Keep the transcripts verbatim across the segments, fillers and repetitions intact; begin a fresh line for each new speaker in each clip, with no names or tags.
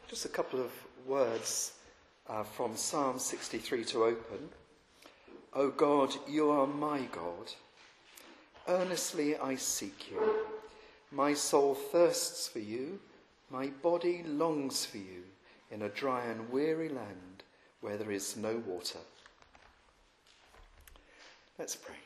Just a couple of words uh, from Psalm sixty-three to open. O God, you are my God. Earnestly I seek you. My soul thirsts for you. My body longs for you in a dry and weary land where there is no water. Let's pray.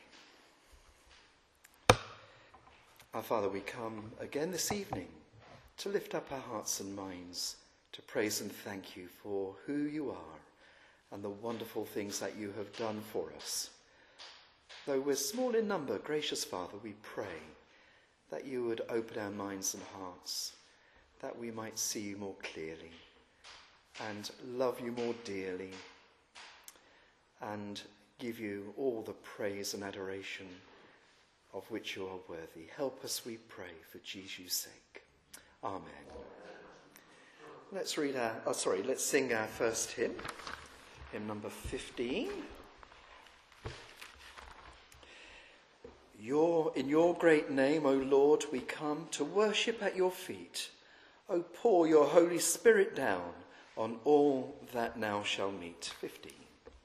Our Father, we come again this evening to lift up our hearts and minds to praise and thank you for who you are and the wonderful things that you have done for us. Though we're small in number, gracious Father, we pray that you would open our minds and hearts, that we might see you more clearly and love you more dearly and give you all the praise and adoration of which you are worthy. Help us, we pray, for Jesus' sake. Amen. Let's read our, oh sorry, let's sing our first hymn, hymn number fifteen. Your, in your great name, O Lord, we come to worship at your feet. O pour your Holy Spirit down on all that now shall meet. fifteen.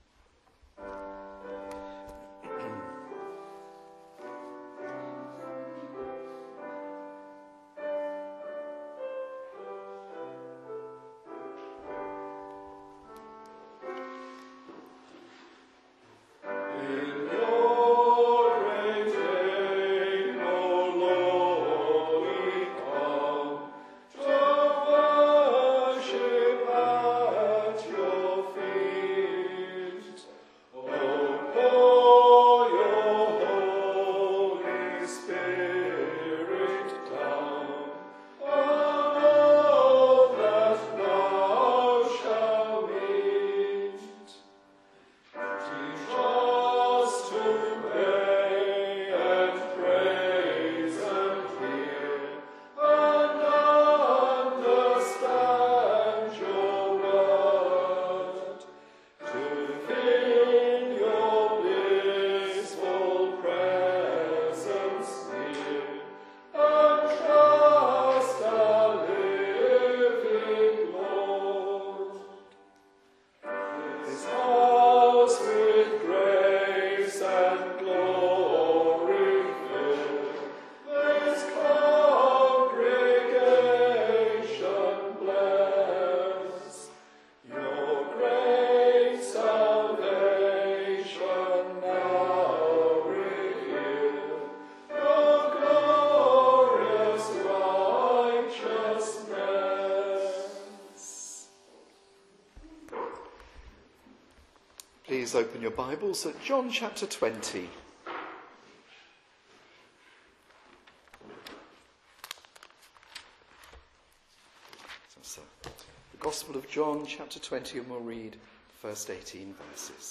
Please open your Bibles at John chapter twenty. So, so, the Gospel of John chapter twenty, and we'll read the first eighteen verses.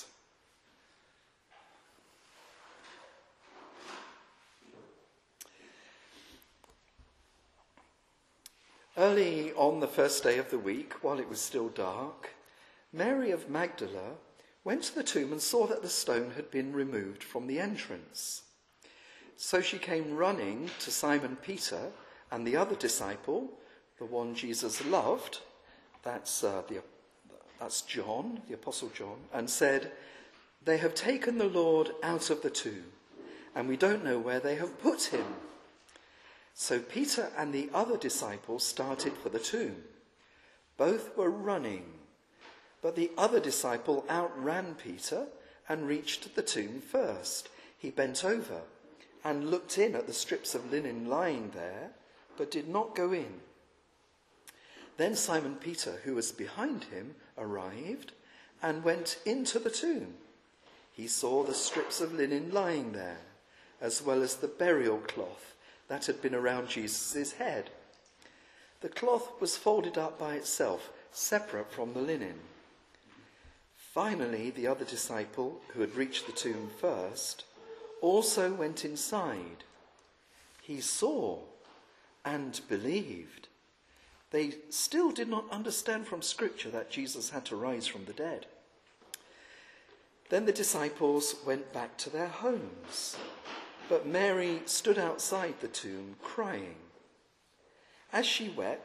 Early on the first day of the week, while it was still dark, Mary of Magdala went to the tomb and saw that the stone had been removed from the entrance. So she came running to Simon Peter and the other disciple, the one Jesus loved, that's, uh, the, that's John, the Apostle John, and said, "They have taken the Lord out of the tomb, and we don't know where they have put him." So Peter and the other disciple started for the tomb. Both were running, but the other disciple outran Peter and reached the tomb first. He bent over and looked in at the strips of linen lying there, but did not go in. Then Simon Peter, who was behind him, arrived and went into the tomb. He saw the strips of linen lying there, as well as the burial cloth that had been around Jesus' head. The cloth was folded up by itself, separate from the linen. Finally, the other disciple, who had reached the tomb first, also went inside. He saw and believed. They still did not understand from Scripture that Jesus had to rise from the dead. Then the disciples went back to their homes, but Mary stood outside the tomb crying. As she wept,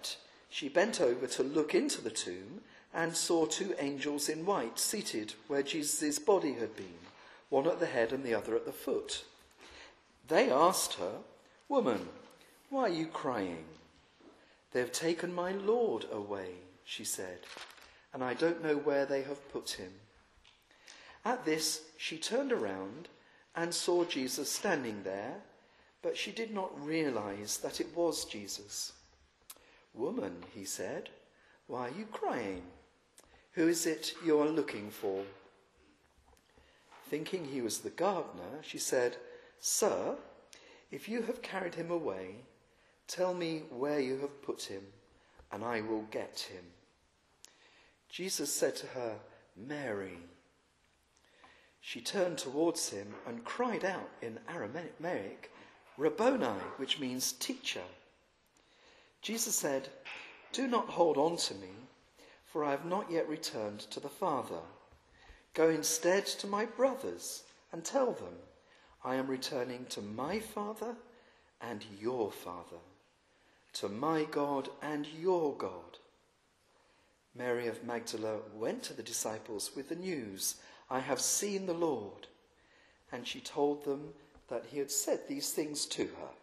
she bent over to look into the tomb and saw two angels in white seated where Jesus' body had been, one at the head and the other at the foot. They asked her, "Woman, why are you crying?" "They have taken my Lord away," she said, "and I don't know where they have put him." At this, she turned around and saw Jesus standing there, but she did not realize that it was Jesus. "Woman," he said, "why are you crying? Who is it you are looking for?" Thinking he was the gardener, she said, "Sir, if you have carried him away, tell me where you have put him, and I will get him." Jesus said to her, "Mary." She turned towards him and cried out in Aramaic, "Rabboni," which means teacher. Jesus said, "Do not hold on to me, for I have not yet returned to the Father. Go instead to my brothers and tell them, I am returning to my Father and your Father, to my God and your God." Mary of Magdala went to the disciples with the news, "I have seen the Lord," and she told them that he had said these things to her.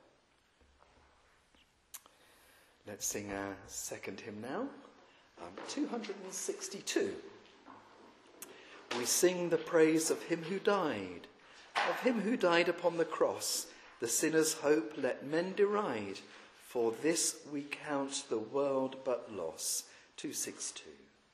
Let's sing our second hymn now, um, two hundred sixty-two. We sing the praise of him who died, of him who died upon the cross. The sinner's hope let men deride, for this we count the world but loss. two sixty-two.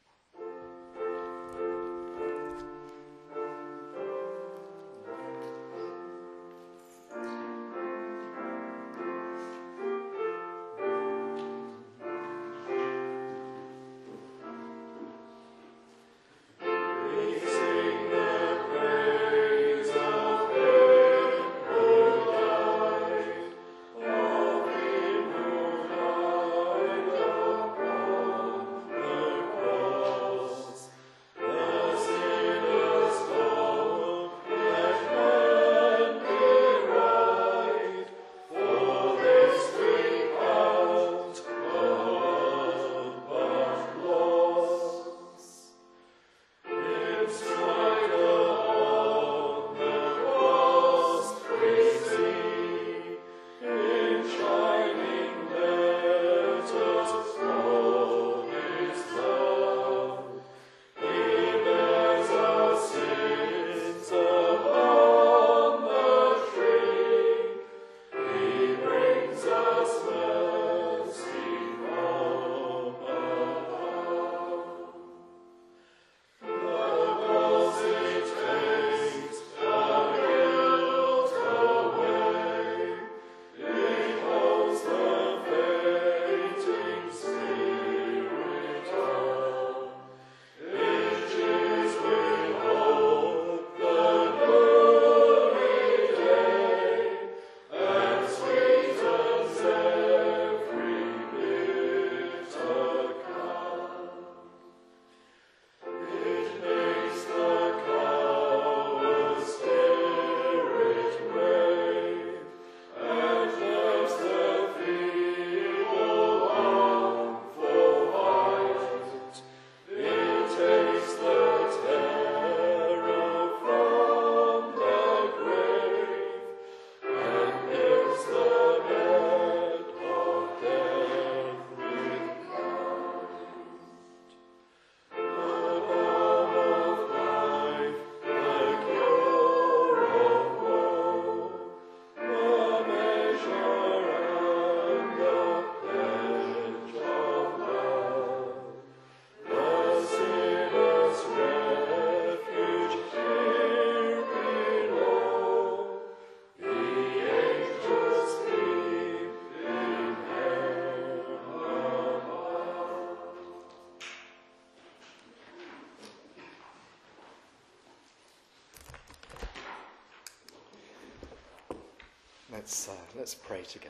Let's, uh, let's pray together.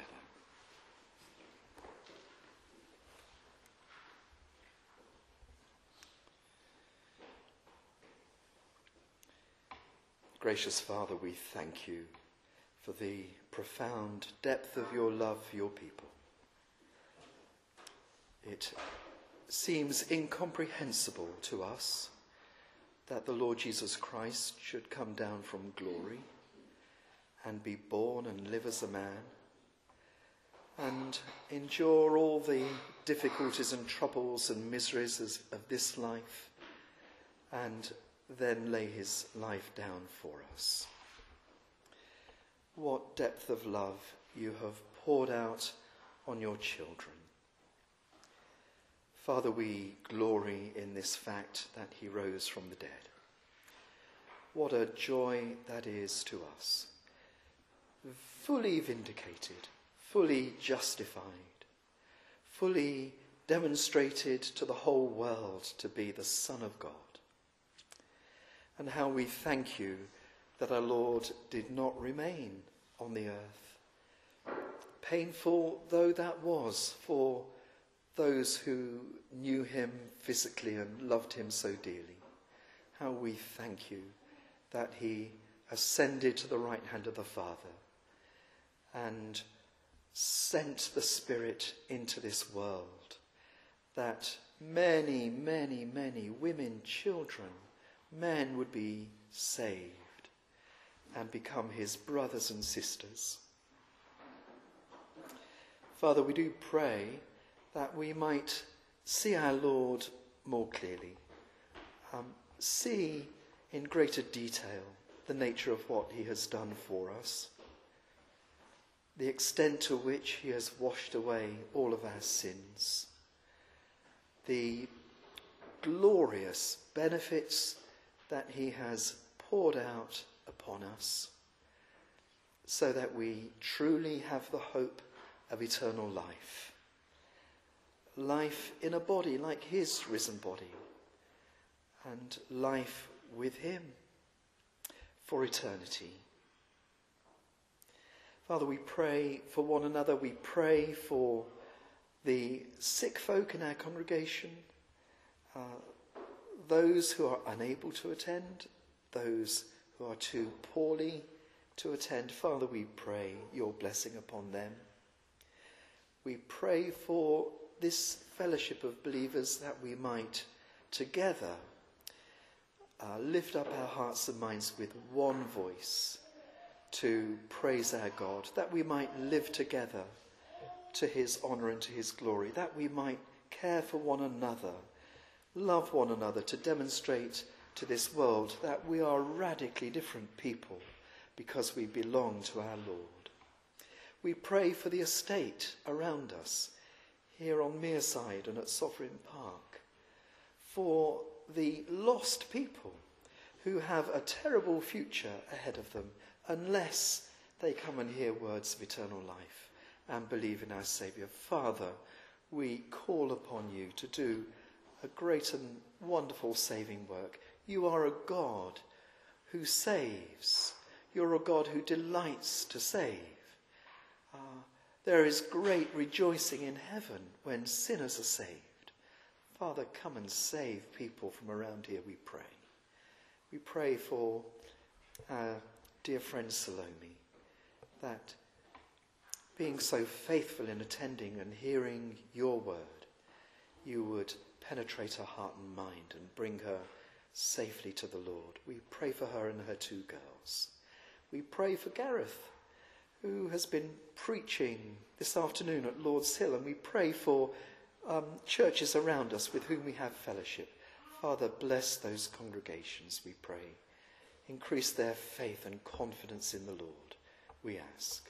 Gracious Father, we thank you for the profound depth of your love for your people. It seems incomprehensible to us that the Lord Jesus Christ should come down from glory and be born and live as a man and endure all the difficulties and troubles and miseries of this life and then lay his life down for us. What depth of love you have poured out on your children. Father, we glory in this fact that he rose from the dead. What a joy that is to us. Fully vindicated, fully justified, fully demonstrated to the whole world to be the Son of God. And how we thank you that our Lord did not remain on the earth. Painful though that was for those who knew him physically and loved him so dearly, how we thank you that he ascended to the right hand of the Father and sent the Spirit into this world, that many, many, many women, children, men would be saved and become his brothers and sisters. Father, we do pray that we might see our Lord more clearly, um, see in greater detail the nature of what he has done for us, the extent to which he has washed away all of our sins, the glorious benefits that he has poured out upon us, so that we truly have the hope of eternal life. Life in a body like his risen body, and life with him for eternity. Father, we pray for one another. We pray for the sick folk in our congregation, uh, those who are unable to attend, those who are too poorly to attend. Father, we pray your blessing upon them. We pray for this fellowship of believers, that we might together uh, lift up our hearts and minds with one voice to praise our God, that we might live together to his honour and to his glory, that we might care for one another, love one another, to demonstrate to this world that we are radically different people because we belong to our Lord. We pray for the estate around us, here on Mearside and at Sovereign Park, for the lost people who have a terrible future ahead of them unless they come and hear words of eternal life and believe in our Saviour. Father, we call upon you to do a great and wonderful saving work. You are a God who saves. You're a God who delights to save. Uh, there is great rejoicing in heaven when sinners are saved. Father, come and save people from around here, we pray. We pray for our dear friend Salome, that being so faithful in attending and hearing your word, you would penetrate her heart and mind and bring her safely to the Lord. We pray for her and her two girls. We pray for Gareth, who has been preaching this afternoon at Lord's Hill, and we pray for um, churches around us with whom we have fellowship. Father, bless those congregations, we pray. Increase their faith and confidence in the Lord, we ask.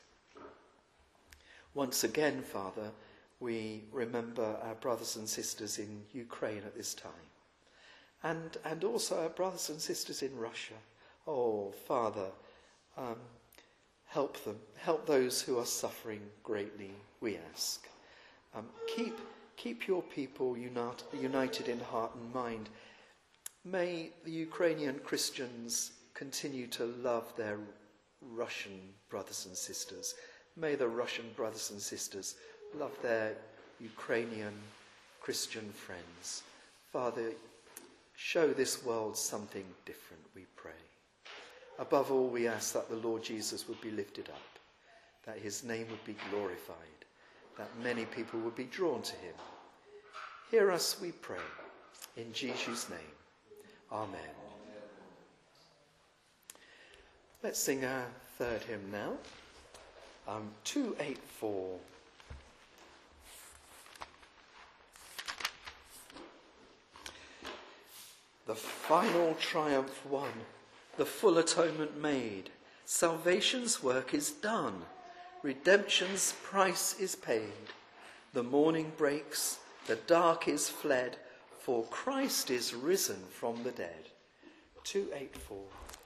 Once again, Father, we remember our brothers and sisters in Ukraine at this time, and, and also our brothers and sisters in Russia. Oh, Father, um, help them. Help those who are suffering greatly, we ask. Um, keep, keep your people unite, united in heart and mind. May the Ukrainian Christians continue to love their Russian brothers and sisters. May the Russian brothers and sisters love their Ukrainian Christian friends. Father, show this world something different, we pray. Above all, we ask that the Lord Jesus would be lifted up, that his name would be glorified, that many people would be drawn to him. Hear us, we pray. In Jesus' name. Amen. Let's sing our third hymn now. Um, two eighty-four. The final triumph won, the full atonement made. Salvation's work is done. Redemption's price is paid. The morning breaks, the dark is fled, for Christ is risen from the dead. two eighty-four.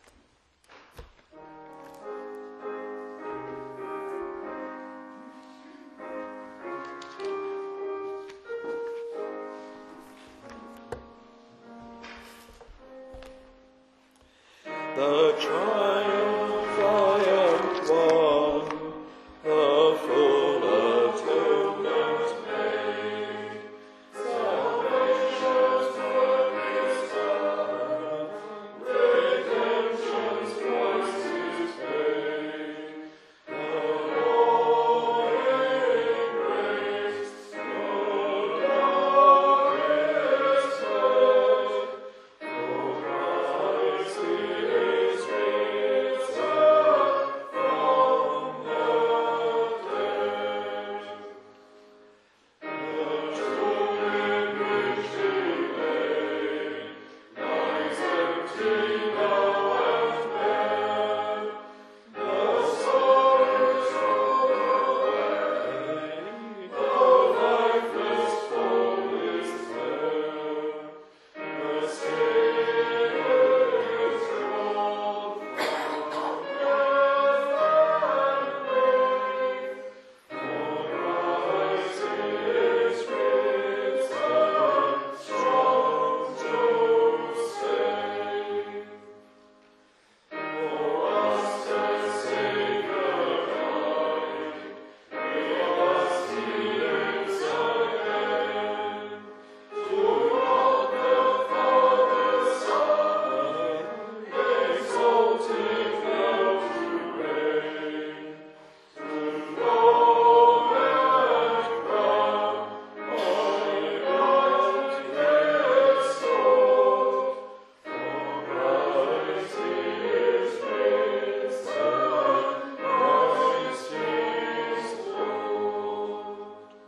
The triumph, triumph won, the full atonement made. Salvation's work is done, redemption's price is paid. The morning breaks, the dark is fled, for Christ is risen from the dead. The tomb in which he lay lies empty now and bare. The sorrows roll away, the lifeless form is there. The Saviour is called from death and grave, for Christ is risen, strong to save. For us the Saviour died, with us he lives again. To God the Father, Son, exalted now to reign. To throne and crown, holy right restored. For Christ he is risen, Christ is Lord.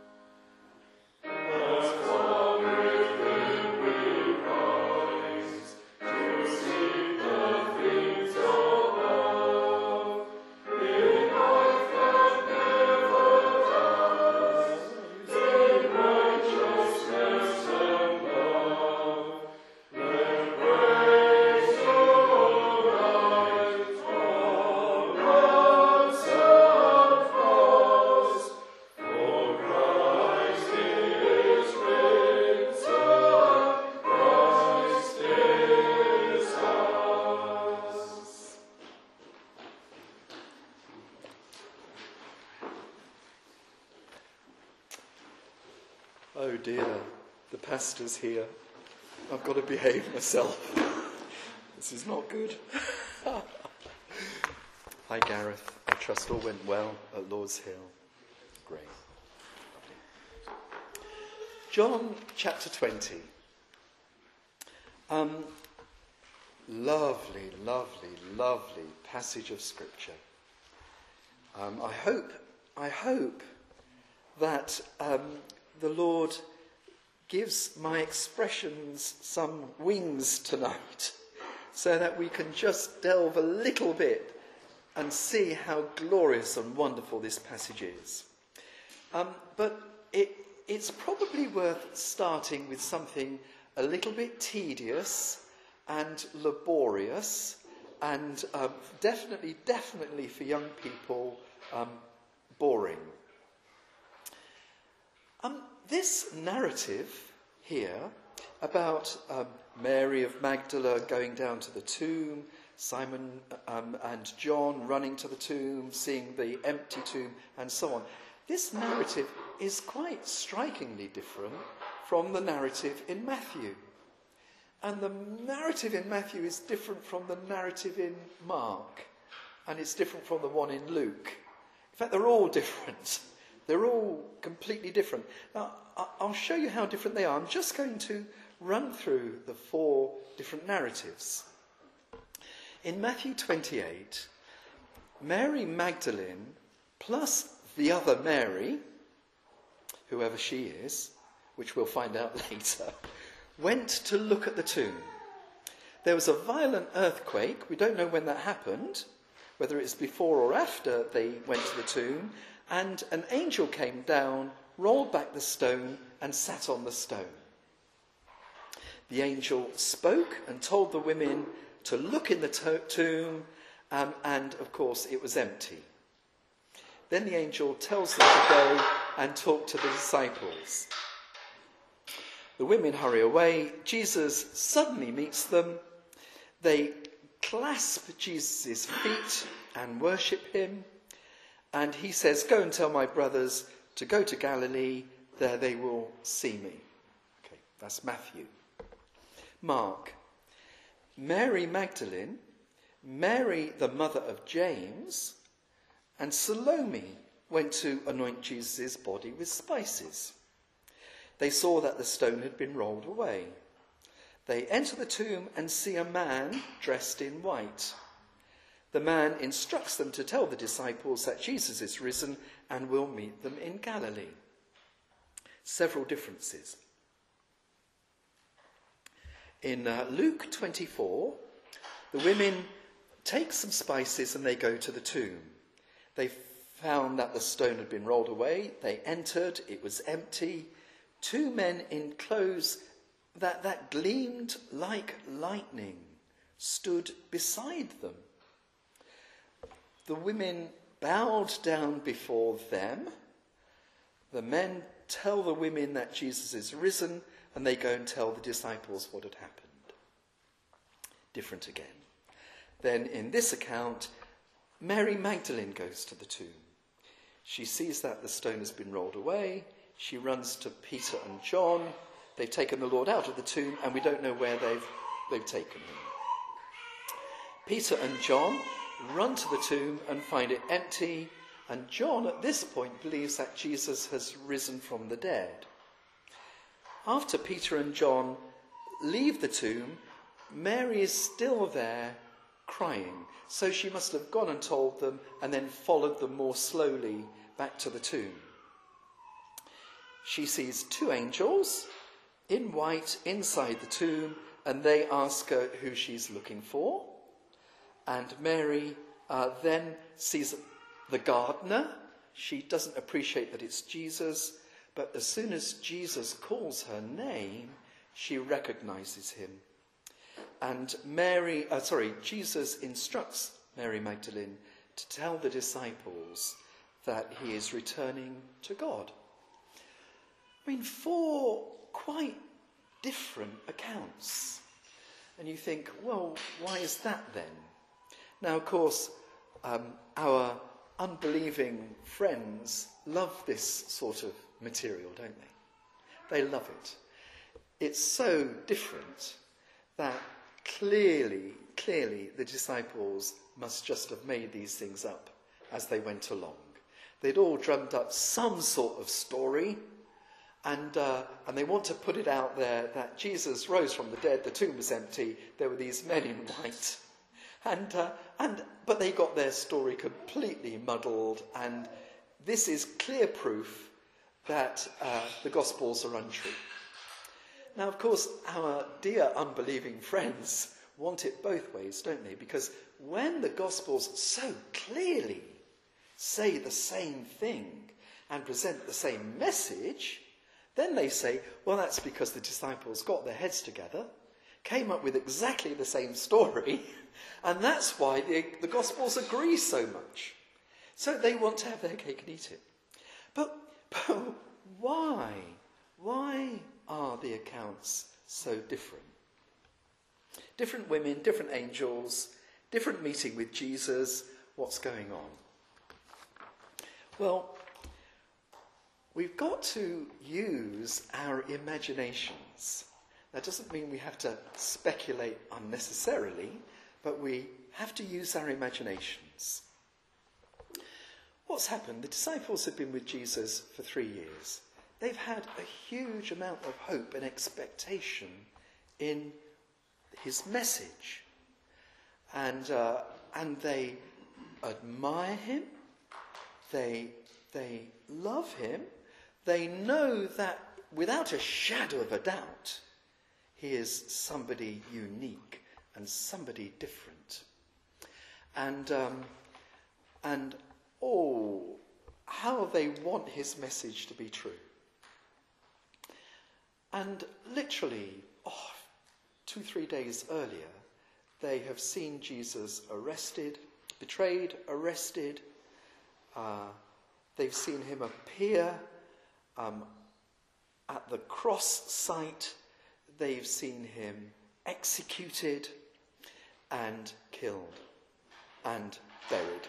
As one within we rise, to seek the things above, in life that never dies, in righteousness and love. Let praise unite on ransomed cause, for Christ is risen, Christ is ours.
Oh dear, the pastor's here. I've got to behave myself. This is not good. Hi Gareth, I trust all went well at Lord's Hill. Great. John chapter twenty. Um, lovely, lovely, lovely passage of scripture. Um, I hope, I hope that um, the Lord gives my expressions some wings tonight, so that we can just delve a little bit and see how glorious and wonderful this passage is. Um, but it, it's probably worth starting with something a little bit tedious and laborious, and um, definitely, definitely for young people, um, boring. Um, this narrative here about um, Mary of Magdala going down to the tomb, Simon um, and John running to the tomb, seeing the empty tomb, and so on. This narrative is quite strikingly different from the narrative in Matthew. And the narrative in Matthew is different from the narrative in Mark. And it's different from the one in Luke. In fact, they're all different. They're all completely different. Now, I'll show you how different they are. I'm just going to run through the four different narratives. In Matthew twenty-eight, Mary Magdalene plus the other Mary, whoever she is, which we'll find out later, went to look at the tomb. There was a violent earthquake. We don't know when that happened, whether it's before or after they went to the tomb, and an angel came down, rolled back the stone, and sat on the stone. The angel spoke and told the women to look in the to- tomb, um, and of course it was empty. Then the angel tells them to go and talk to the disciples. The women hurry away. Jesus suddenly meets them. They clasp Jesus' feet and worship him. And he says, "Go and tell my brothers to go to Galilee. There they will see me." Okay, that's Matthew. Mark. Mary Magdalene, Mary the mother of James, and Salome went to anoint Jesus' body with spices. They saw that the stone had been rolled away. They enter the tomb and see a man dressed in white. The man instructs them to tell the disciples that Jesus is risen and will meet them in Galilee. Several differences. In uh, Luke twenty-four, the women take some spices and they go to the tomb. They found that the stone had been rolled away. They entered. It was empty. Two men in clothes that, that gleamed like lightning stood beside them. The women bowed down before them. The men tell the women that Jesus is risen, and they go and tell the disciples what had happened. Different again. Then in this account, Mary Magdalene goes to the tomb. She sees that the stone has been rolled away. She runs to Peter and John. They've taken the Lord out of the tomb, and we don't know where they've, they've taken him. Peter and John run to the tomb and find it empty, and John at this point believes that Jesus has risen from the dead. After Peter and John leave the tomb, Mary is still there crying. So she must have gone and told them and then followed them more slowly back to the tomb. She sees two angels in white inside the tomb, and they ask her who she's looking for. And Mary uh, then sees the gardener. She doesn't appreciate that it's Jesus, but as soon as Jesus calls her name, she recognizes him. And Mary, uh, sorry, Jesus instructs Mary Magdalene to tell the disciples that he is returning to God. I mean, four quite different accounts. And you think, well, why is that then? Now, of course, um, our unbelieving friends love this sort of material, don't they? They love it. It's so different that clearly, clearly the disciples must just have made these things up as they went along. They'd all drummed up some sort of story, and uh, and they want to put it out there that Jesus rose from the dead, the tomb was empty, there were these men in white. And uh, and but they got their story completely muddled, and this is clear proof that uh, the Gospels are untrue. Now, of course, our dear unbelieving friends want it both ways, don't they? Because when the Gospels so clearly say the same thing and present the same message, then they say, well, that's because the disciples got their heads together, came up with exactly the same story, and that's why the, the Gospels agree so much. So they want to have their cake and eat it. But, but why? Why are the accounts so different? Different women, different angels, different meeting with Jesus. What's going on? Well, we've got to use our imaginations. That doesn't mean we have to speculate unnecessarily, but we have to use our imaginations. what's happened? The disciples have been with Jesus for three years. They've had a huge amount of hope and expectation in his message. And uh, and they admire him. They, they love him. They know that without a shadow of a doubt, he is somebody unique and somebody different. And, um, and oh, how they want his message to be true. And literally, oh, two, three days earlier, they have seen Jesus arrested, betrayed, arrested. Uh, they've seen him appear um, at the cross site. They've seen him executed and killed and buried.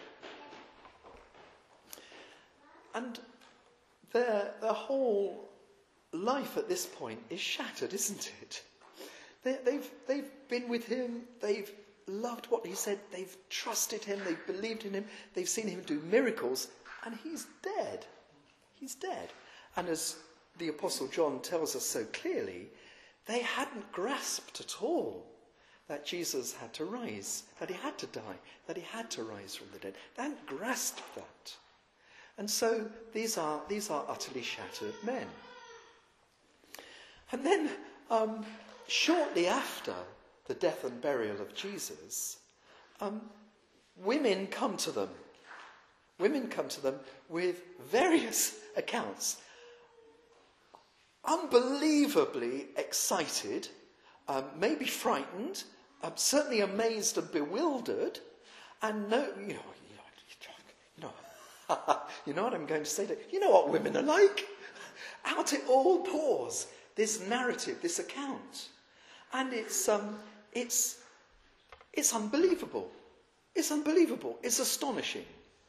And their, their whole life at this point is shattered, isn't it? They, they've, they've been with him, they've loved what he said, they've trusted him, they've believed in him, they've seen him do miracles, and he's dead. He's dead. And as the Apostle John tells us so clearly, they hadn't grasped at all that Jesus had to rise, that he had to die, that he had to rise from the dead. They hadn't grasped that. And so these are, these are utterly shattered men. And then, um, shortly after the death and burial of Jesus, um, women come to them. Women come to them with various accounts. Unbelievably excited, um, maybe frightened, um, certainly amazed and bewildered, and no, you know, you know, you know, you know what I'm going to say to you? You know what women are like? Out it all pours. This narrative, this account, and it's um, it's it's unbelievable. It's unbelievable. It's astonishing.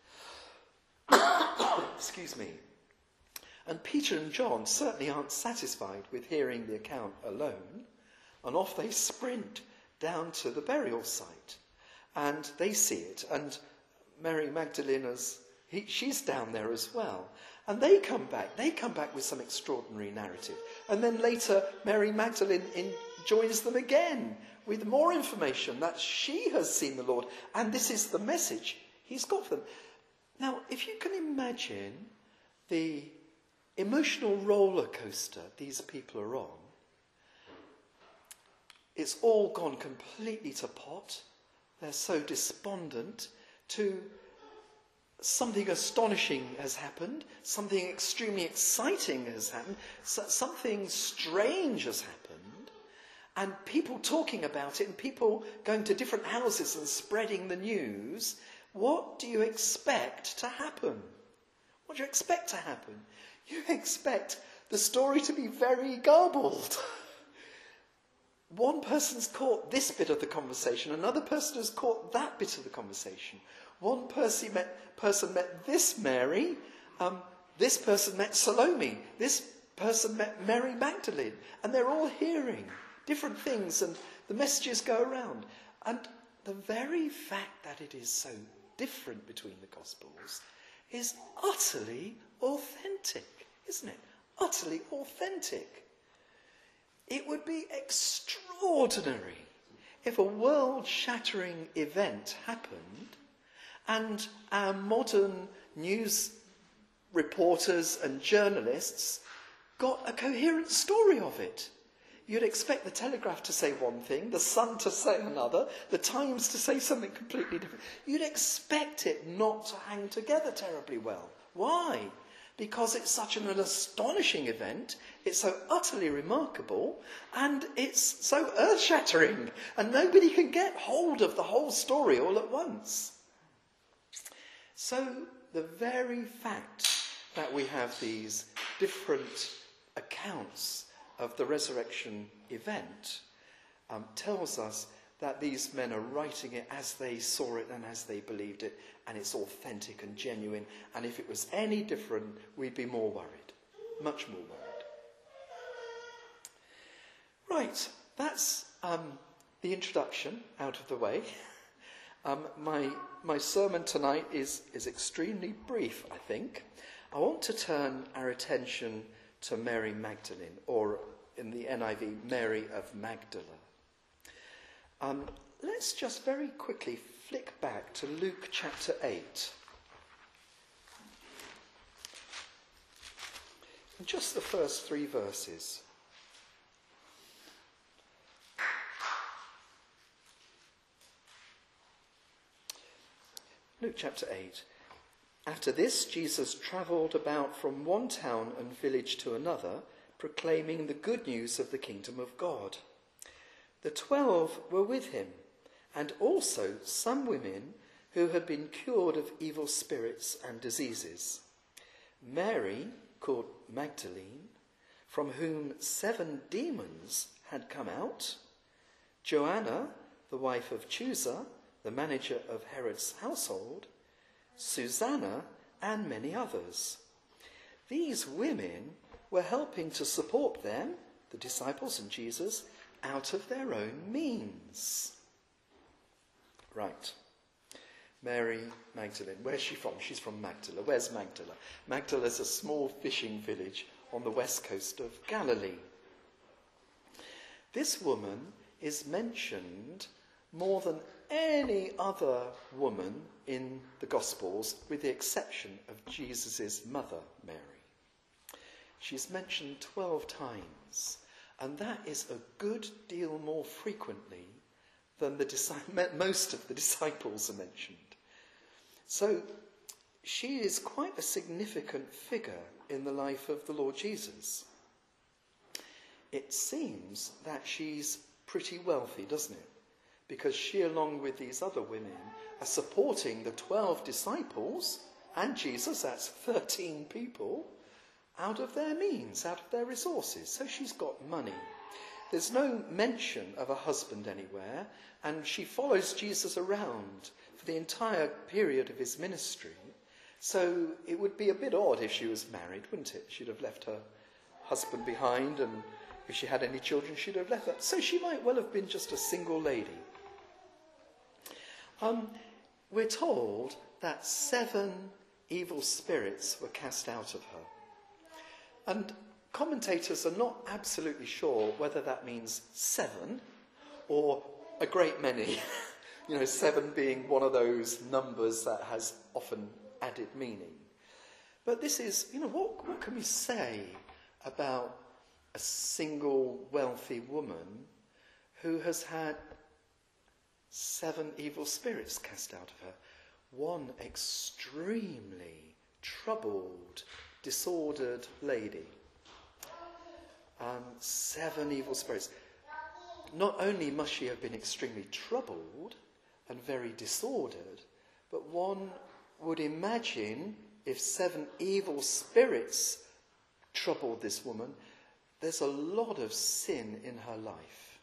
Excuse me. And Peter and John certainly aren't satisfied with hearing the account alone, and off they sprint down to the burial site, and they see it. And Mary Magdalene, as he, she's down there as well. And they come back. They come back with some extraordinary narrative. And then later, Mary Magdalene in, joins them again with more information that she has seen the Lord. And this is the message he's got for them. Now, if you can imagine the emotional roller coaster these people are on, it's all gone completely to pot. They're so despondent. To something astonishing has happened, something extremely exciting has happened, something strange has happened, and people talking about it and people going to different houses and spreading the news. What do you expect to happen? What do you expect to happen? You expect the story to be very garbled. One person's caught this bit of the conversation, another person has caught that bit of the conversation. One person met, person met this Mary, um, this person met Salome, this person met Mary Magdalene, and they're all hearing different things, and the messages go around. And the very fact that it is so different between the Gospels is utterly authentic, isn't it? Utterly authentic. It would be extraordinary if a world-shattering event happened and our modern news reporters and journalists got a coherent story of it. You'd expect the Telegraph to say one thing, the Sun to say another, the Times to say something completely different. You'd expect it not to hang together terribly well. Why? Because it's such an astonishing event, it's so utterly remarkable, and it's so earth-shattering, and nobody can get hold of the whole story all at once. So the very fact that we have these different accounts of the resurrection event um, tells us that these men are writing it as they saw it and as they believed it, and it's authentic and genuine. And if it was any different, we'd be more worried, much more worried. Right, that's um, the introduction out of the way. Um, my, my sermon tonight is, is extremely brief, I think. I want to turn our attention to Mary Magdalene, or in the N I V, Mary of Magdala. Um, let's just very quickly flick back to Luke chapter eight. And just the first three verses. Luke chapter eight. After this, Jesus travelled about from one town and village to another, proclaiming the good news of the kingdom of God. The twelve were with him, and also some women who had been cured of evil spirits and diseases. Mary, called Magdalene, from whom seven demons had come out. Joanna, the wife of Chuza, the manager of Herod's household. Susanna, and many others. These women were helping to support them, the disciples and Jesus, out of their own means. Right. Mary Magdalene. Where's she from? She's from Magdala. Where's Magdala? Magdala is a small fishing village on the west coast of Galilee. This woman is mentioned more than any other woman in the Gospels, with the exception of Jesus' mother, Mary. She's mentioned twelve times, and that is a good deal more frequently than the most of the disciples are mentioned. So she is quite a significant figure in the life of the Lord Jesus. It seems that she's pretty wealthy, doesn't it? Because she, along with these other women, are supporting the twelve disciples and Jesus, that's thirteen people, out of their means, out of their resources. So she's got money. There's no mention of a husband anywhere, and she follows Jesus around for the entire period of his ministry. So it would be a bit odd if she was married, wouldn't it? She'd have left her husband behind, and if she had any children, she'd have left that. So she might well have been just a single lady. Um, we're told that seven evil spirits were cast out of her. And commentators are not absolutely sure whether that means seven or a great many. You know, seven being one of those numbers that has often added meaning. But this is, you know, what, what can we say about a single wealthy woman who has had seven evil spirits cast out of her? One extremely troubled, disordered lady. Um, seven evil spirits. Not only must she have been extremely troubled and very disordered, but one would imagine if seven evil spirits troubled this woman, there's a lot of sin in her life.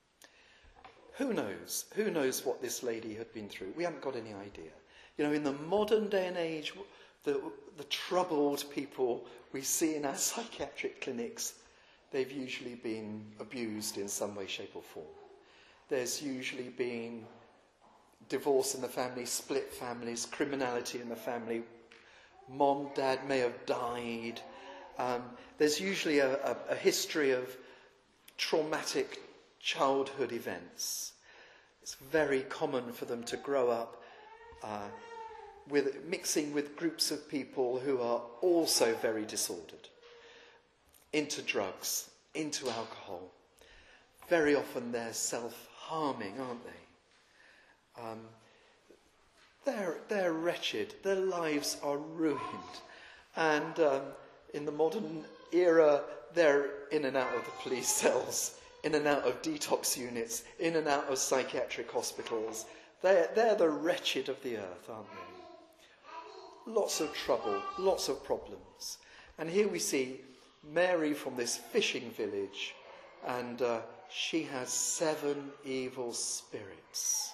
Who knows? Who knows what this lady had been through? We haven't got any idea. You know, in the modern day and age, the, the troubled people we see in our psychiatric clinics, they've usually been abused in some way, shape or form. There's usually been divorce in the family, split families, criminality in the family. Mom, dad may have died. Um, there's usually a, a, a history of traumatic childhood events. It's very common for them to grow up uh, with mixing with groups of people who are also very disordered, into drugs, into alcohol. Very often they're self-harming, aren't they? Um, they're, they're wretched. Their lives are ruined. And um, in the modern era, they're in and out of the police cells, in and out of detox units, in and out of psychiatric hospitals. They're, they're the wretched of the earth, aren't they? Lots of trouble, lots of problems. And here we see Mary from this fishing village, and uh, she has seven evil spirits.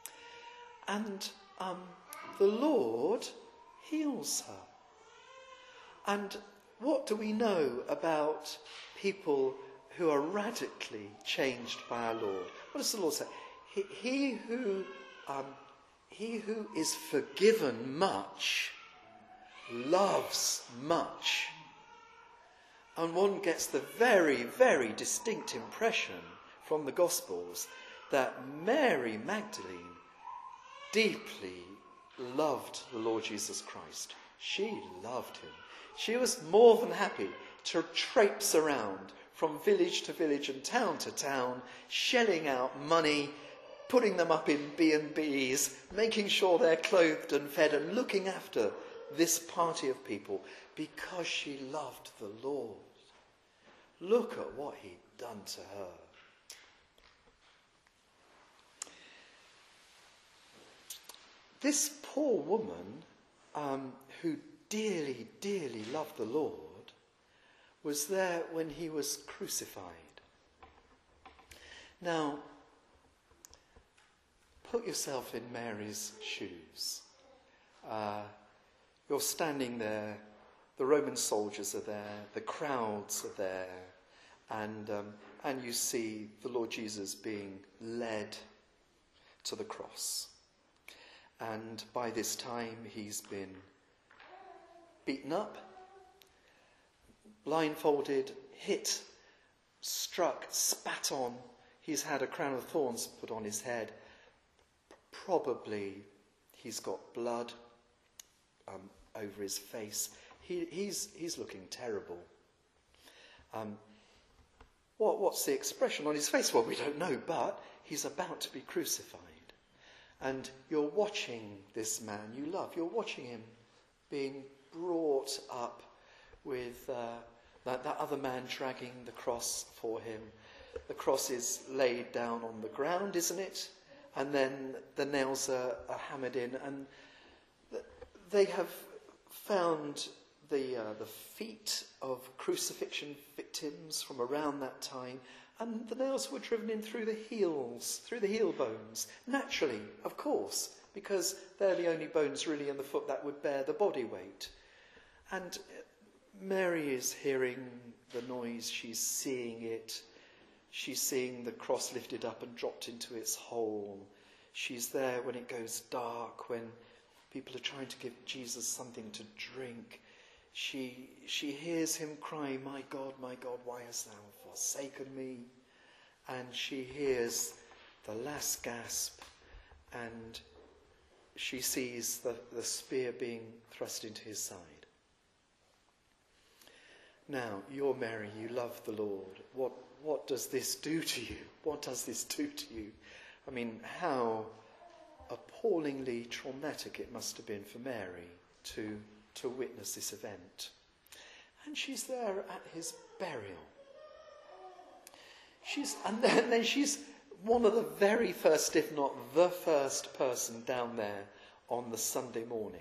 And um, the Lord heals her. And what do we know about people who are radically changed by our Lord? What does the Lord say? He, he who um, he who is forgiven much loves much. And one gets the very, very distinct impression from the Gospels that Mary Magdalene deeply loved the Lord Jesus Christ. She loved him. She was more than happy to traipse around from village to village and town to town, shelling out money, putting them up in B and B's, making sure they're clothed and fed, and looking after this party of people because she loved the Lord. Look at what he'd done to her. This poor woman, um, who dearly, dearly loved the Lord, was there when he was crucified. Now, put yourself in Mary's shoes. Uh, you're standing there, the Roman soldiers are there, the crowds are there, and, um, and you see the Lord Jesus being led to the cross. And by this time he's been beaten up, blindfolded, hit, struck, spat on. He's had a crown of thorns put on his head. Probably he's got blood um, over his face. He, he's, he's looking terrible. Um, what, what's the expression on his face? Well, we don't know, but he's about to be crucified. And you're watching this man you love. You're watching him being brought up with uh, that, that other man dragging the cross for him. The cross is laid down on the ground, isn't it? And then the nails are, are hammered in. And th- they have found the, uh, the feet of crucifixion victims from around that time. And the nails were driven in through the heels, through the heel bones. Naturally, of course, because they're the only bones really in the foot that would bear the body weight. And Mary is hearing the noise, she's seeing it. She's seeing the cross lifted up and dropped into its hole. She's there when it goes dark, when people are trying to give Jesus something to drink. She, she hears him cry, "My God, my God, why hast thou forsaken me?" And she hears the last gasp, and she sees the, the spear being thrust into his side. Now, you're Mary, you love the Lord. What, what does this do to you? What does this do to you? I mean, how appallingly traumatic it must have been for Mary to to witness this event. And she's there at his burial. She's and then, and then she's one of the very first, if not the first person down there on the Sunday morning.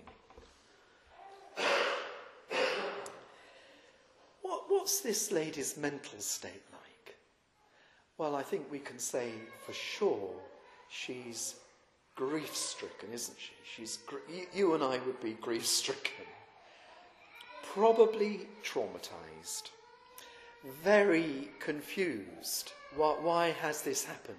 What, what's this lady's mental state like? Well, I think we can say for sure she's grief-stricken, isn't she? She's you, you and I would be grief-stricken. Probably traumatized, very confused. Why, why has this happened?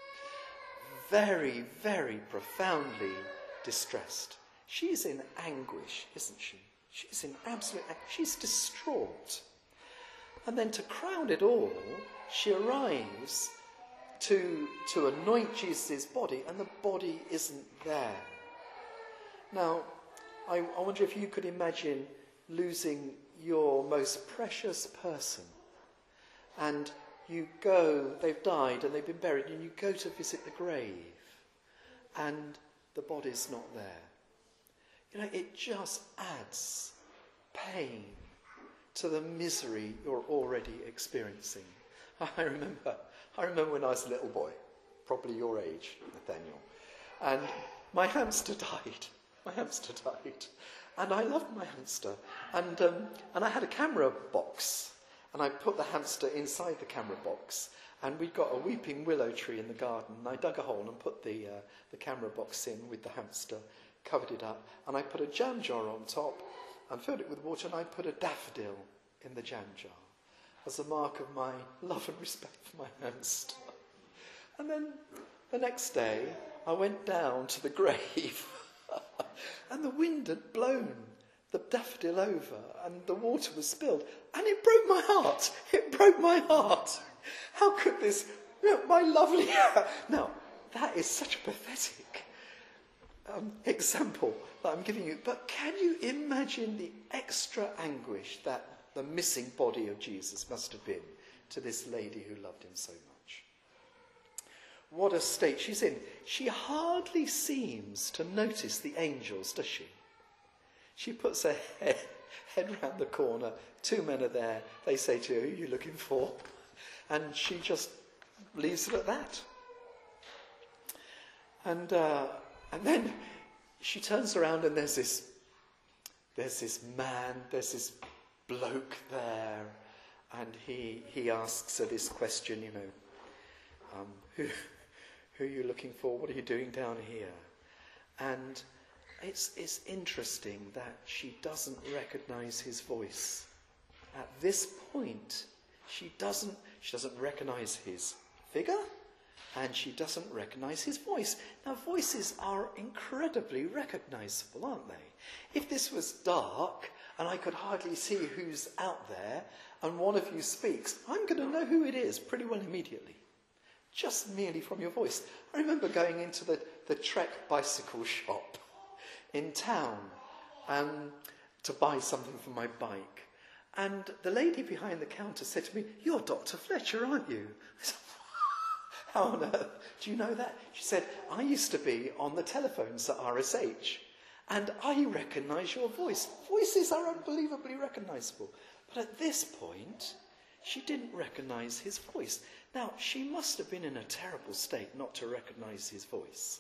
Very, very profoundly distressed. She's in anguish, isn't she? She's in absolute anguish. She's distraught. And then to crown it all, she arrives to, to anoint Jesus' body, and the body isn't there. Now, I, I wonder if you could imagine losing your most precious person, and you go, they've died and they've been buried, and you go to visit the grave and the body's not there. You know, it just adds pain to the misery you're already experiencing. I remember, I remember when I was a little boy, probably your age, Nathaniel, and my hamster died. My hamster died. And I loved my hamster. And um, and I had a camera box. And I put the hamster inside the camera box. And we'd got a weeping willow tree in the garden. And I dug a hole and put the, uh, the camera box in with the hamster, covered it up. And I put a jam jar on top and filled it with water. And I put a daffodil in the jam jar as a mark of my love and respect for my hamster. And then the next day, I went down to the grave and the wind had blown the daffodil over and the water was spilled. And it broke my heart. It broke my heart. How could this, you know, my lovely... Now, that is such a pathetic um, example that I'm giving you. But can you imagine the extra anguish that the missing body of Jesus must have been to this lady who loved him so much? What a state she's in. She hardly seems to notice the angels, does she? She puts her head, head round the corner. Two men are there. They say to her, who are you looking for? And she just leaves it at that. And uh, and then she turns around and there's this, there's this man, there's this bloke there. And he, he asks her this question, you know, um, who, who are you looking for? What are you doing down here? And it's, it's interesting that she doesn't recognise his voice. At this point, she doesn't, she doesn't recognise his figure and she doesn't recognise his voice. Now, voices are incredibly recognisable, aren't they? If this was dark and I could hardly see who's out there and one of you speaks, I'm going to know who it is pretty well immediately, just merely from your voice. I remember going into the, the Trek bicycle shop in town um, to buy something for my bike. And the lady behind the counter said to me, "You're Doctor Fletcher, aren't you?" I said, "How on earth do you know that?" She said, "I used to be on the telephones at R S H and I recognise your voice." Voices are unbelievably recognisable. But at this point, she didn't recognise his voice. Now, she must have been in a terrible state not to recognise his voice.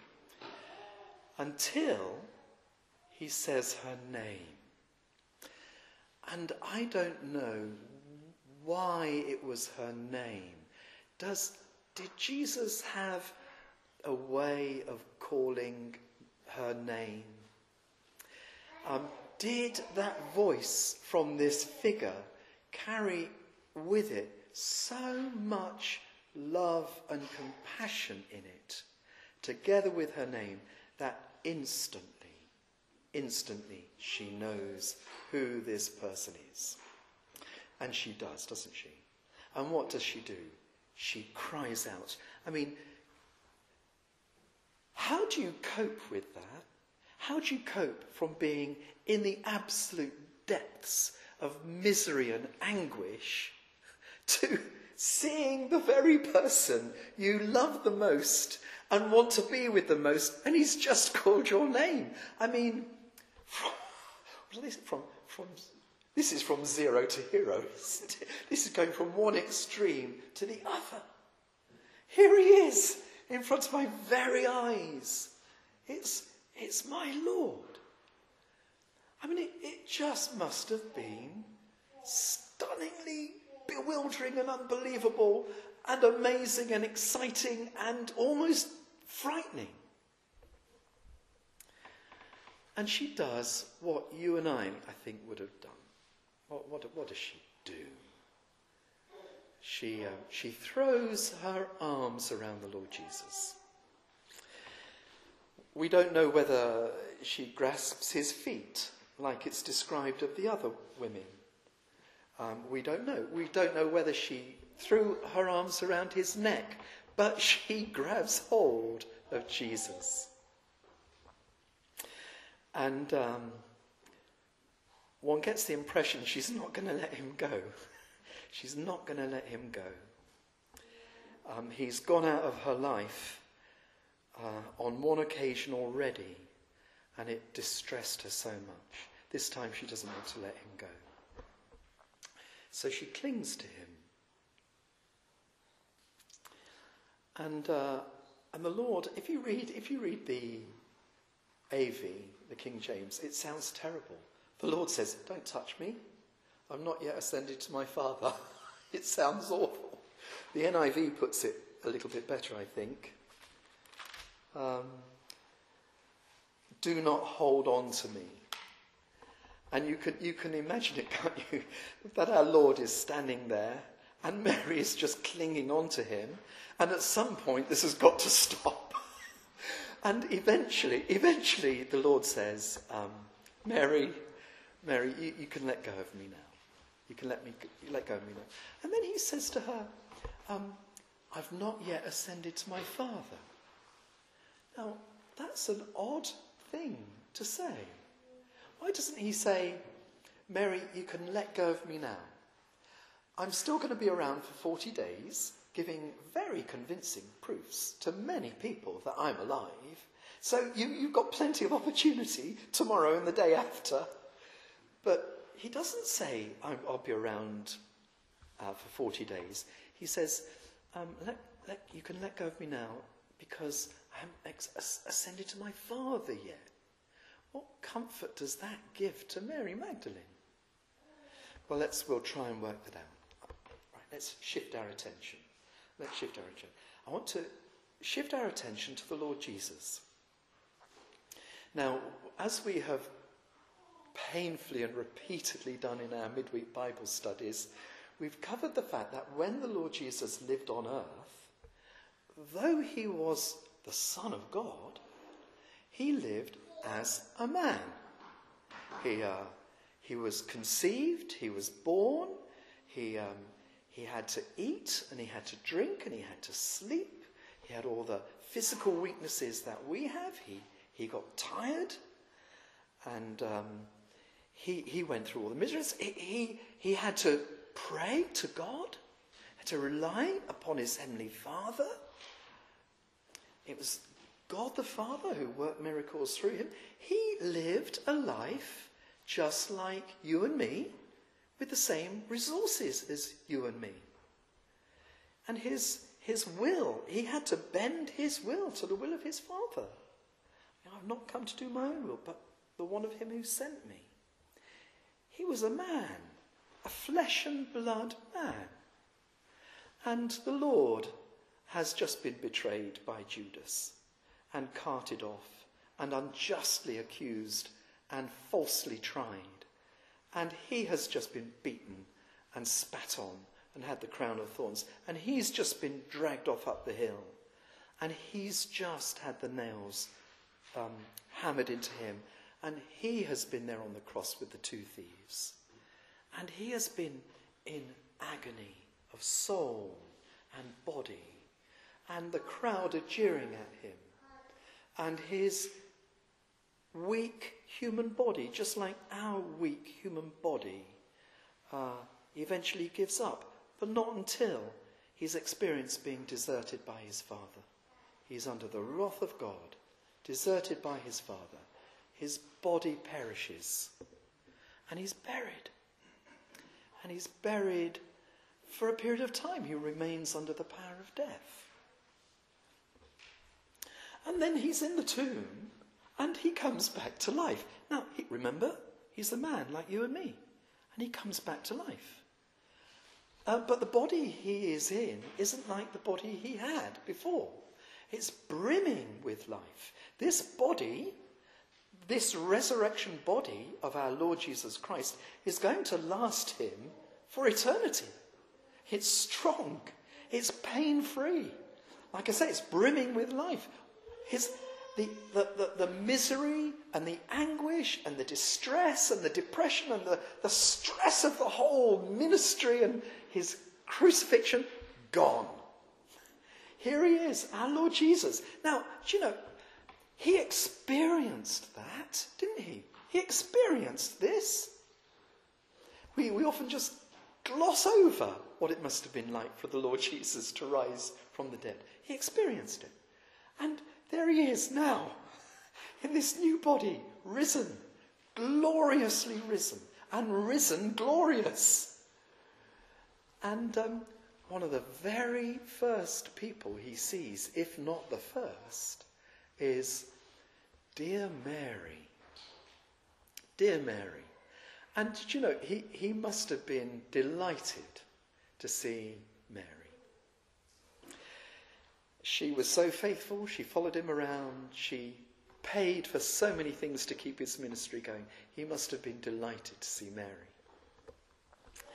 Until he says her name. And I don't know why it was her name. Does, did Jesus have a way of calling her name? Um, did that voice from this figure carry with it so much love and compassion in it, together with her name, that instantly, instantly she knows who this person is? And she does, doesn't she? And what does she do? She cries out. I mean, how do you cope with that? How do you cope from being in the absolute depths of misery and anguish to seeing the very person you love the most and want to be with the most, and he's just called your name? I mean, from, what is it, from, from, this is from zero to hero, isn't it? This is going from one extreme to the other. Here he is, in front of my very eyes. It's, it's my Lord. I mean, it, it just must have been stunningly bewildering and unbelievable and amazing and exciting and almost frightening. And she does what you and I, I think, would have done. What, what, what does she do? She, uh, she throws her arms around the Lord Jesus. We don't know whether she grasps his feet, like it's described of the other women. Um, we don't know. We don't know whether she threw her arms around his neck, but she grabs hold of Jesus. And um, one gets the impression she's not going to let him go. She's not going to let him go. Um, he's gone out of her life uh, on one occasion already, and it distressed her so much. This time she doesn't want to let him go. So she clings to him. And uh, and the Lord, if you read if you read the A V, the King James, it sounds terrible. The Lord says, "Don't touch me. I'm not yet ascended to my Father." It sounds awful. The N I V puts it a little bit better, I think. Um, Do not hold on to me. And you can, you can imagine it, can't you? That our Lord is standing there And Mary is just clinging on to him. And at some point, this has got to stop. And eventually, eventually, the Lord says, um, Mary, Mary, you, you can let go of me now. You can let me let go of me now. And then he says to her, um, I've not yet ascended to my Father. Now, that's an odd thing to say. Why doesn't he say, Mary, you can let go of me now? I'm still going to be around for forty days, giving very convincing proofs to many people that I'm alive. So you, you've got plenty of opportunity tomorrow and the day after. But he doesn't say, I'll be around uh, for forty days. He says, um, let, let, you can let go of me now because I haven't ex- ascended to my Father yet. What comfort does that give to Mary Magdalene? Well, let's, we'll try and work that out. Right, let's shift our attention. Let's shift our attention. I want to shift our attention to the Lord Jesus. Now, as we have painfully and repeatedly done in our midweek Bible studies, we've covered the fact that when the Lord Jesus lived on earth, though he was the Son of God, he lived as a man. He, uh, he was conceived, he was born, he, um, he had to eat and he had to drink and he had to sleep. He had all the physical weaknesses that we have. He, he got tired and um, he, he went through all the miseries. He, he, he had to pray to God, had to rely upon his heavenly Father. It was God the Father who worked miracles through him. He lived a life just like you and me, with the same resources as you and me. And his, his will, he had to bend his will to the will of his Father. I've not come to do my own will, but the one of him who sent me. He was a man, a flesh and blood man. And the Lord has just been betrayed by Judas and carted off and unjustly accused and falsely tried. And he has just been beaten and spat on and had the crown of thorns. And he's just been dragged off up the hill. And he's just had the nails um, hammered into him. And he has been there on the cross with the two thieves. And he has been in agony of soul and body. And the crowd are jeering at him. And his weak human body, just like our weak human body, uh, eventually gives up. But not until he's experienced being deserted by his Father. He's under the wrath of God, deserted by his Father. His body perishes. And he's buried. And he's buried for a period of time. He remains under the power of death. And then he's in the tomb and he comes back to life. Now, he, remember, he's a man like you and me. And he comes back to life. Uh, but the body he is in isn't like the body he had before. It's brimming with life. This body, this resurrection body of our Lord Jesus Christ, is going to last him for eternity. It's strong. It's pain-free. Like I say, it's brimming with life. His, the, the, the, the misery and the anguish and the distress and the depression and the, the stress of the whole ministry and his crucifixion, gone. Here he is, our Lord Jesus. Now, do you know, he experienced that, didn't he? He experienced this. We, we often just gloss over what it must have been like for the Lord Jesus to rise from the dead. He experienced it. And there he is now, in this new body, risen, gloriously risen, and risen glorious. And um, one of the very first people he sees, if not the first, is dear Mary. Dear Mary. And did you know, he, he must have been delighted to see Mary. She was so faithful, she followed him around, she paid for so many things to keep his ministry going. He must have been delighted to see Mary.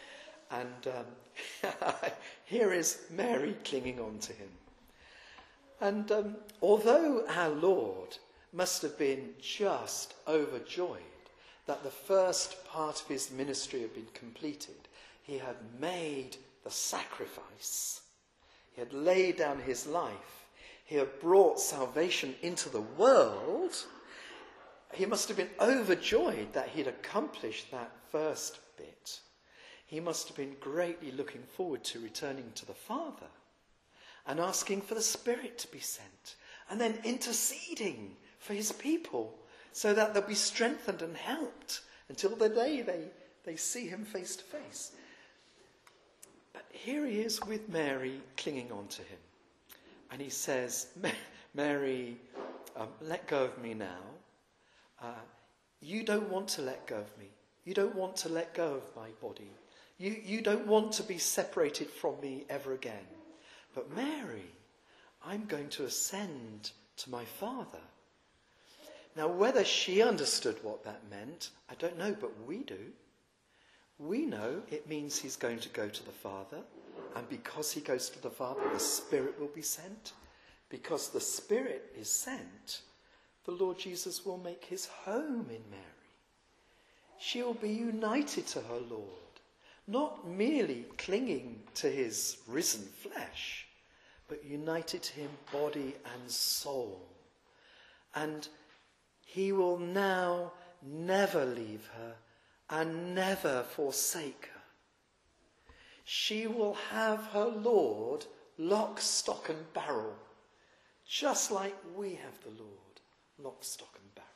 And um, here is Mary clinging on to him. And um, although our Lord must have been just overjoyed that the first part of his ministry had been completed, he had made the sacrifice. He had laid down his life. He had brought salvation into the world. He must have been overjoyed that he'd accomplished that first bit. He must have been greatly looking forward to returning to the Father and asking for the Spirit to be sent, and then interceding for his people so that they'll be strengthened and helped until the day they, they see him face to face. But here he is with Mary clinging on to him. And he says, Mary, um, let go of me now. Uh, you don't want to let go of me. You don't want to let go of my body. You, you don't want to be separated from me ever again. But Mary, I'm going to ascend to my Father. Now, whether she understood what that meant, I don't know, but we do. We know it means he's going to go to the Father, and because he goes to the Father, the Spirit will be sent. Because the Spirit is sent, the Lord Jesus will make his home in Mary. She will be united to her Lord, not merely clinging to his risen flesh, but united to him body and soul. And he will now never leave her and never forsake her. She will have her Lord lock, stock and barrel, just like we have the Lord lock, stock and barrel.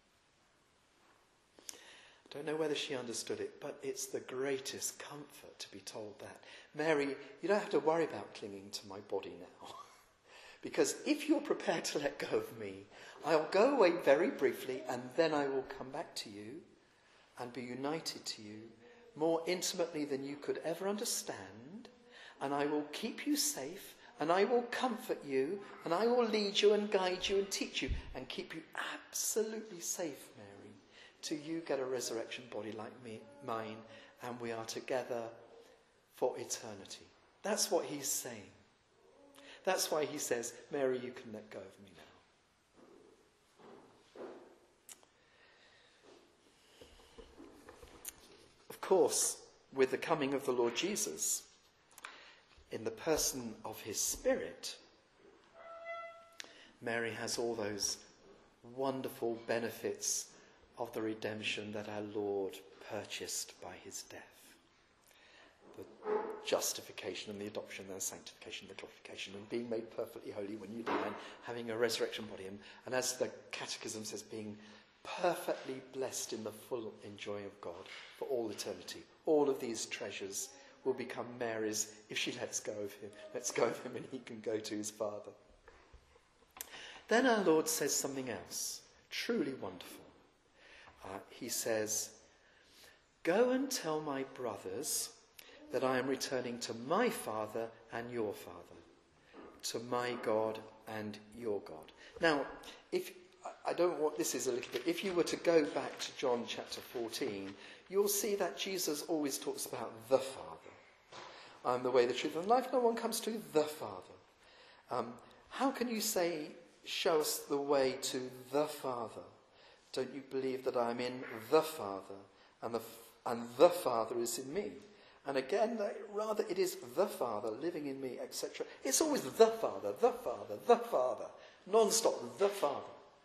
I don't know whether she understood it, but it's the greatest comfort to be told that. Mary, you don't have to worry about clinging to my body now. Because if you're prepared to let go of me, I'll go away very briefly and then I will come back to you and be united to you more intimately than you could ever understand. And I will keep you safe and I will comfort you and I will lead you and guide you and teach you and keep you absolutely safe, Mary, till you get a resurrection body like me, mine, and we are together for eternity. That's what he's saying. That's why he says, Mary, you can let go of me now. Of course, with the coming of the Lord Jesus, in the person of his Spirit, Mary has all those wonderful benefits of the redemption that our Lord purchased by his death. The justification and the adoption and the sanctification and the glorification and being made perfectly holy when you die and having a resurrection body. And, and as the Catechism says, being perfectly blessed in the full enjoy of God for all eternity. All of these treasures will become Mary's if she lets go of him. Lets go of him and he can go to his Father. Then our Lord says something else, truly wonderful. Uh, he says, go and tell my brothers that I am returning to my Father and your Father, to my God and your God. Now, if I don't want this is a little bit. If you were to go back to John chapter fourteen, you'll see that Jesus always talks about the Father. I am the way, the truth, and life. No one comes to the Father. Um, how can you say, show us the way to the Father? Don't you believe that I am in the Father, and the and the Father is in me? And again, rather it is the Father living in me, et cetera. It's always the Father, the Father, the Father, non-stop, the Father.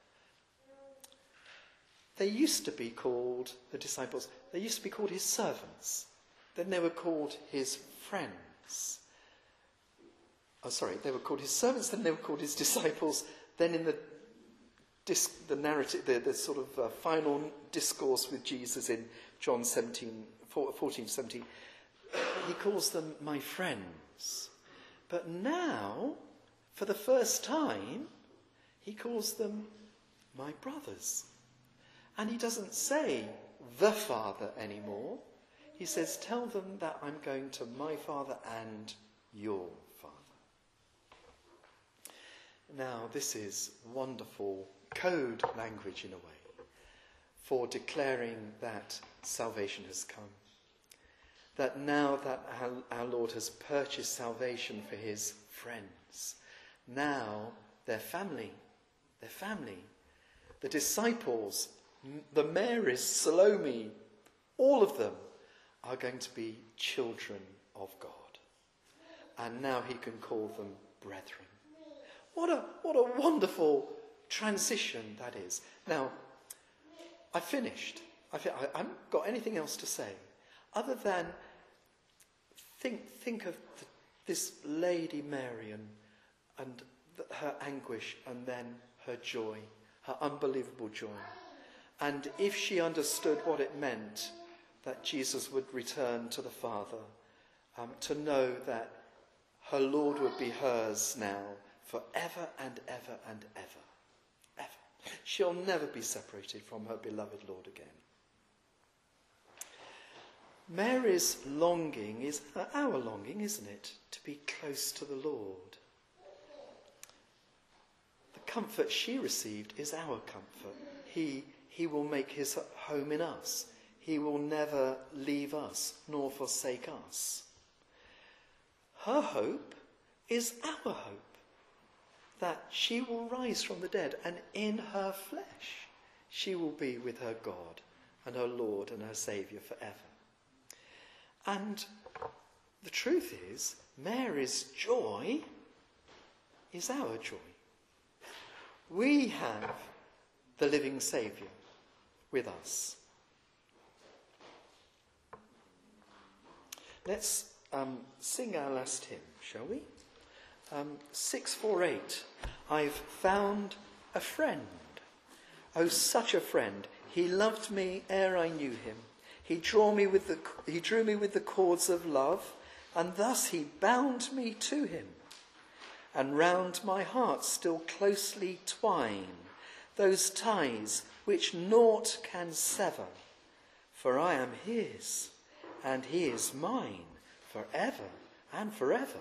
They used to be called, the disciples, they used to be called his servants. Then they were called his friends. Oh, sorry, they were called his servants, then they were called his disciples. Then in the disc, the narrative, the, the sort of uh, final discourse with Jesus in John seventeen, fourteen, seventeen, he calls them my friends. But now, for the first time, he calls them my brothers. And he doesn't say the Father anymore. He says, tell them that I'm going to my Father and your Father. Now, this is wonderful code language in a way for declaring that salvation has come. that now that our, our Lord has purchased salvation for his friends, now their family, their family, the disciples, the Marys, Salome, all of them are going to be children of God. And now he can call them brethren. What a, what a wonderful transition that is. Now, I finished. I, fi- I haven't got anything else to say other than think, think of the, this Lady Mary and, and the, her anguish and then her joy, her unbelievable joy. And if she understood what it meant that Jesus would return to the Father, um, to know that her Lord would be hers now forever and ever and ever. Ever. She'll never be separated from her beloved Lord again. Mary's longing is our longing, isn't it? To be close to the Lord. The comfort she received is our comfort. He, he will make his home in us. He will never leave us nor forsake us. Her hope is our hope, that she will rise from the dead, and in her flesh she will be with her God and her Lord and her Saviour forever. And the truth is, Mary's joy is our joy. We have the living Saviour with us. Let's um, sing our last hymn, shall we? Um, six four eight. I've found a friend. Oh, such a friend. He loved me ere I knew him. He drew me with the he drew me with the cords of love, and thus he bound me to him. And round my heart still closely twine those ties which naught can sever. For I am his, and he is mine, forever and forever.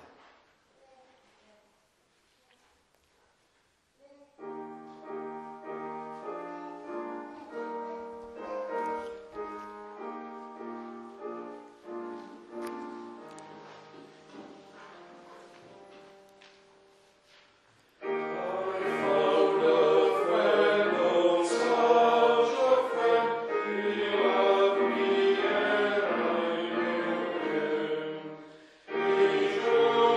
True.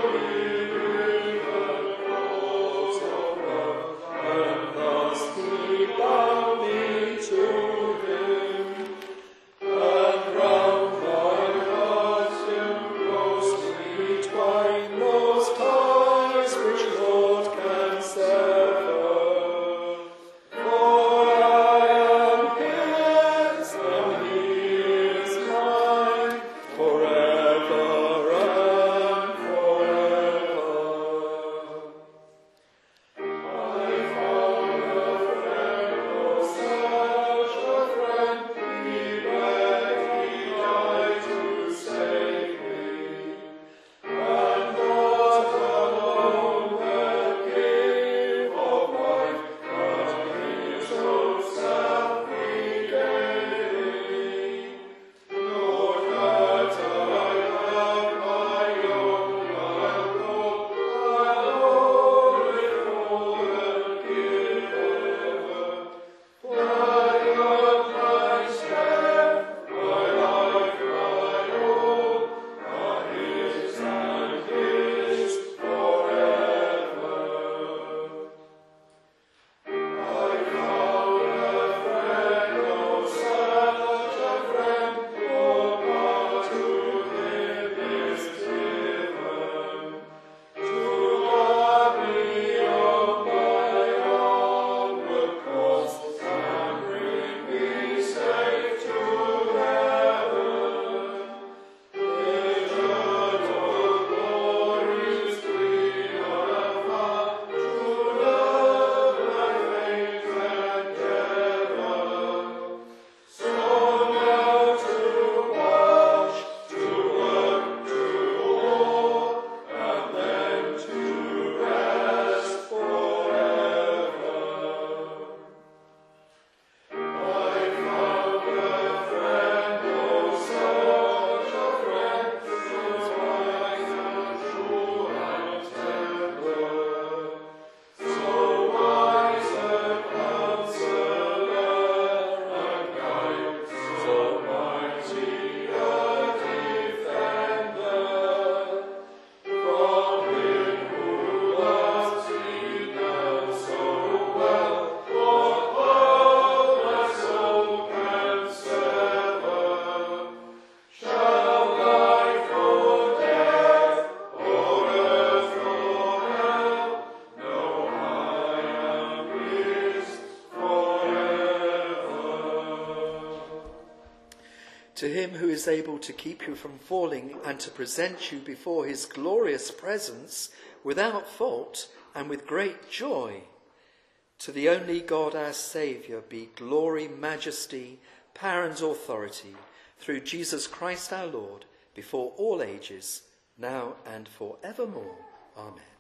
To him who is able to keep you from falling and to present you before his glorious presence without fault and with great joy, to the only God our Saviour be glory, majesty, power and authority through Jesus Christ our Lord, before all ages, now and forevermore. Amen.